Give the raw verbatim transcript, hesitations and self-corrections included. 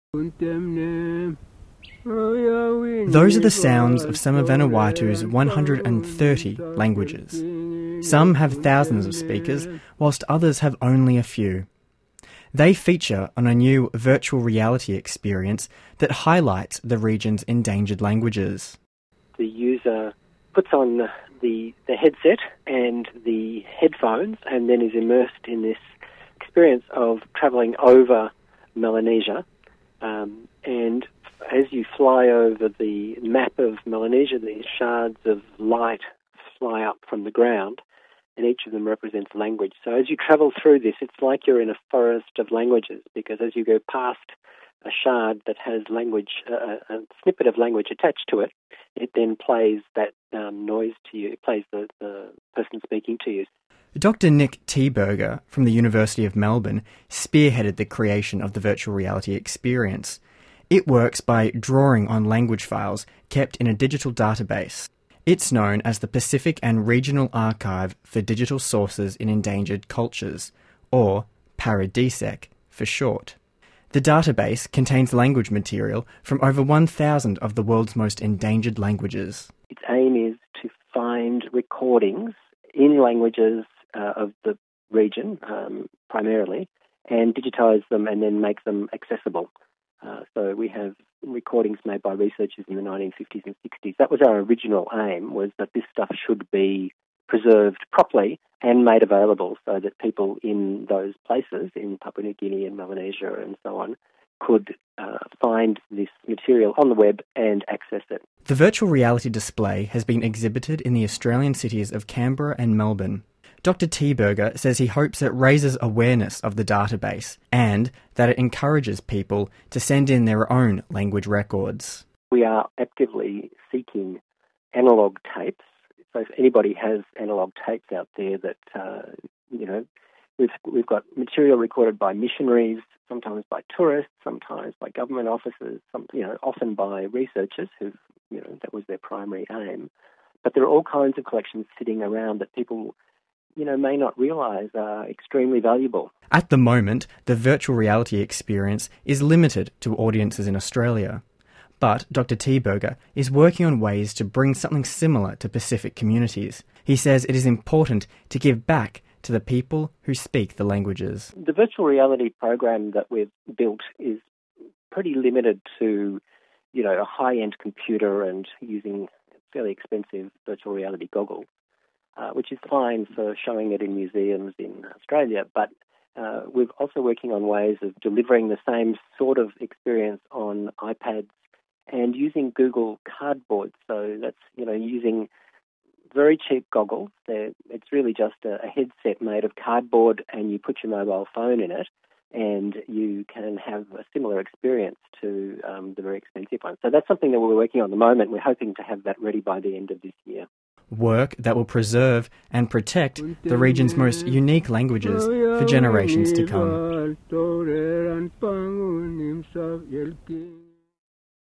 Those are the sounds of some of Vanuatu's one hundred thirty languages. Some have thousands of speakers, whilst others have only a few. They feature on a new virtual reality experience that highlights the region's endangered languages. The user puts on the, the headset and the headphones and then is immersed in this experience of travelling over Melanesia. Um, and as you fly over the map of Melanesia, these shards of light fly up from the ground, and each of them represents language. So as you travel through this, it's like you're in a forest of languages, because as you go past a shard that has language, uh, a snippet of language attached to it, it then plays that um, noise to you. It plays the, the person speaking to you. Doctor Nick Thieberger from the University of Melbourne spearheaded the creation of the virtual reality experience. It works by drawing on language files kept in a digital database. It's known as the Pacific and Regional Archive for Digital Sources in Endangered Cultures, or PARADISEC for short. The database contains language material from over one thousand of the world's most endangered languages. Its aim is to find recordings in languages uh, of the region, um, primarily, and digitise them and then make them accessible. Uh, so we have recordings made by researchers in the nineteen fifties and sixties. That was our original aim, was that this stuff should be preserved properly and made available so that people in those places, in Papua New Guinea and Melanesia and so on, could uh, find this material on the web and access it. The virtual reality display has been exhibited in the Australian cities of Canberra and Melbourne. Doctor Thieberger says he hopes it raises awareness of the database and that it encourages people to send in their own language records. We are actively seeking analogue tapes. So if anybody has analogue tapes out there that, uh, you know, we've, we've got material recorded by missionaries, sometimes by tourists, sometimes by government officers, some, you know, often by researchers who, you know, that was their primary aim. But there are all kinds of collections sitting around that people, you know, may not realise are extremely valuable. At the moment, the virtual reality experience is limited to audiences in Australia. But Doctor Thieberger is working on ways to bring something similar to Pacific communities. He says it is important to give back to the people who speak the languages. The virtual reality program that we've built is pretty limited to, you know, a high-end computer and using fairly expensive virtual reality goggles. Uh, which is fine for showing it in museums in Australia, but uh, we're also working on ways of delivering the same sort of experience on iPads and using Google Cardboard. So that's, you know, using very cheap goggles. They're, it's really just a, a headset made of cardboard, and you put your mobile phone in it, and you can have a similar experience to um, the very expensive one. So that's something that we're working on at the moment. We're hoping to have that ready by the end of this year. Work that will preserve and protect the region's most unique languages for generations to come.